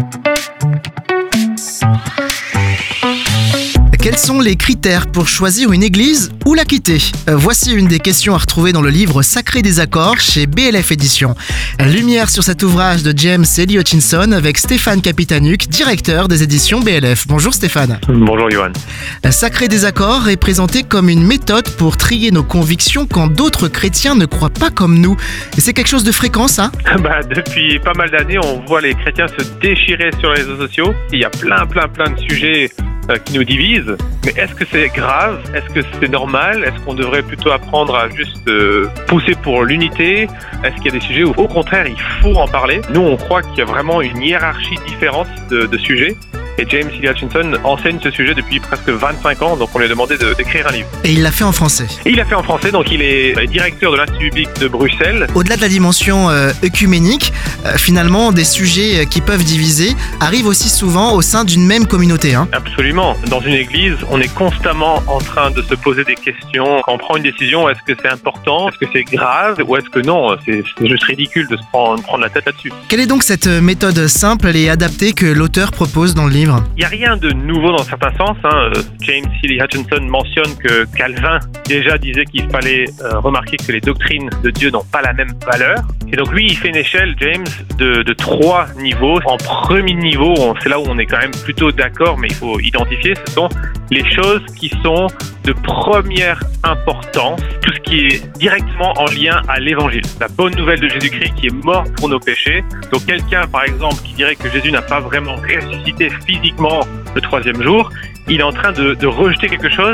Quels sont les critères pour choisir une église ou la quitter ? Voici une des questions à retrouver dans le livre Sacré des accords chez BLF Éditions. Lumière sur cet ouvrage de James et Lee Hutchinson avec Stéphane Capitanuc, directeur des éditions BLF. Bonjour Stéphane. Bonjour Johan. Sacré des accords est présenté comme une méthode pour trier nos convictions quand d'autres chrétiens ne croient pas comme nous. Et c'est quelque chose de fréquent ça ? Depuis pas mal d'années, on voit les chrétiens se déchirer sur les réseaux sociaux. Il y a plein de sujets qui nous divisent. Mais est-ce que c'est grave ? Est-ce que c'est normal ? Est-ce qu'on devrait plutôt apprendre à juste pousser pour l'unité ? Est-ce qu'il y a des sujets où, au contraire, il faut en parler ? Nous, on croit qu'il y a vraiment une hiérarchie différente de sujets. Et James et Lee Hutchinson enseigne ce sujet depuis presque 25 ans, donc on lui a demandé d'écrire un livre. Et il l'a fait en français. Et il l'a fait en français, donc il est directeur de l'Institut biblique de Bruxelles. Au-delà de la dimension œcuménique, finalement, des sujets qui peuvent diviser arrivent aussi souvent au sein d'une même communauté. Absolument. Dans une église, on est constamment en train de se poser des questions. Quand on prend une décision, est-ce que c'est important ? Est-ce que c'est grave ? Ou est-ce que non ? C'est juste ridicule de se prendre la tête là-dessus. Quelle est donc cette méthode simple et adaptée que l'auteur propose dans le livre ? Il n'y a rien de nouveau dans certains sens. James et Lee Hutchinson mentionne que Calvin déjà disait qu'il fallait remarquer que les doctrines de Dieu n'ont pas la même valeur. Et donc lui, il fait une échelle, James, de 3 niveaux. En premier niveau, c'est là où on est quand même plutôt d'accord, mais il faut identifier, ce sont les choses qui sont de première importance, tout ce qui est directement en lien à l'évangile. La bonne nouvelle de Jésus-Christ qui est mort pour nos péchés. Donc quelqu'un, par exemple, qui dirait que Jésus n'a pas vraiment ressuscité physiquement le 3e jour, il est en train de rejeter quelque chose.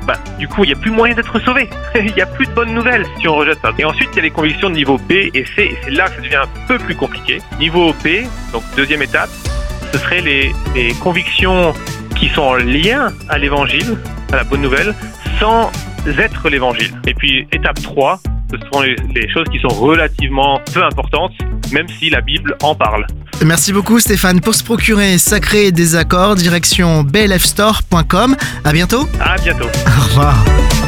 Du coup, il n'y a plus moyen d'être sauvé. Il n'y a plus de bonnes nouvelles si on rejette ça. Et ensuite, il y a les convictions de niveau B et C, et c'est là que ça devient un peu plus compliqué. Niveau B, donc 2e étape, ce serait les convictions qui sont en lien à l'évangile, à la bonne nouvelle, sans être l'évangile. Et puis, étape 3, ce sont les choses qui sont relativement peu importantes, même si la Bible en parle. Merci beaucoup Stéphane. Pour se procurer Sacré des accords, direction blfstore.com. À bientôt. À bientôt. Au revoir.